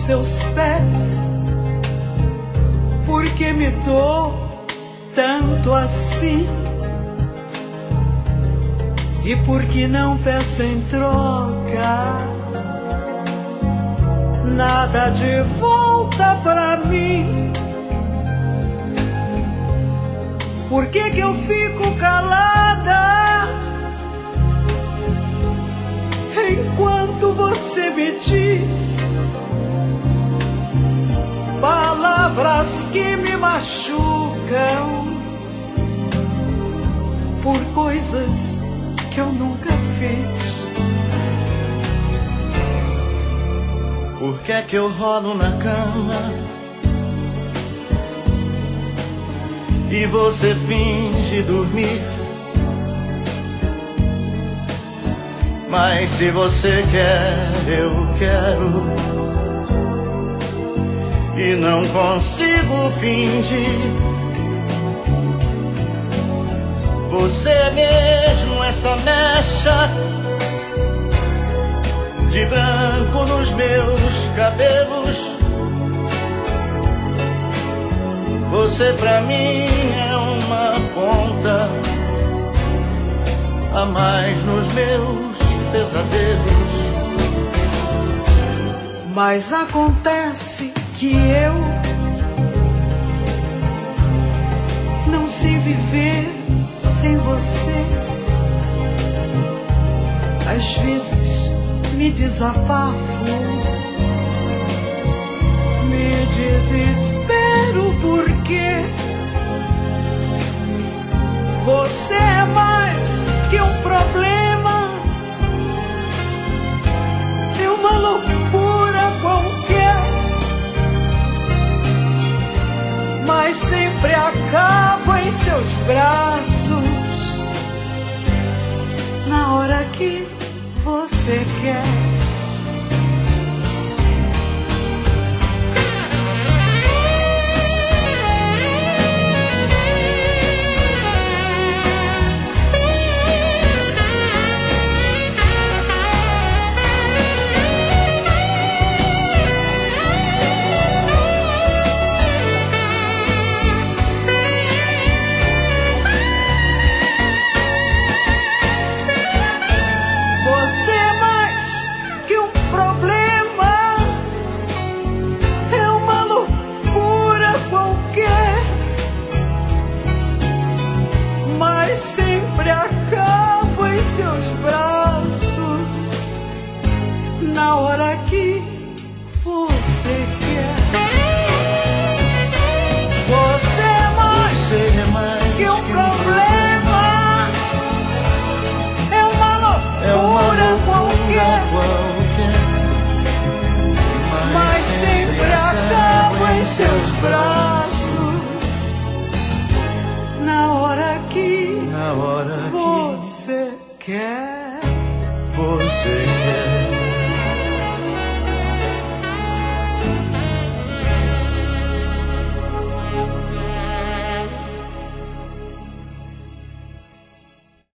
seus pés. Por que me dou tanto assim? E por que não peço em troca nada de volta pra mim? Por que eu fico calada enquanto você me diz palavras que me machucam por coisas que eu nunca fiz? Por que eu rolo na cama e você finge dormir? Mas se você quer, eu quero, e não consigo fingir. Você mesmo, essa mecha de branco nos meus cabelos. Você pra mim é uma ponta a mais nos meus pesadelos. Mas acontece que eu não sei viver sem você. Às vezes me desabafo, me desespero porque você é mais que um problema, é uma loucura qualquer, mas sempre acabo em seus braços na hora que você quer. Na hora que você quer. Você é mais que um problema, é uma loucura qualquer, mas sempre acabo em seus braços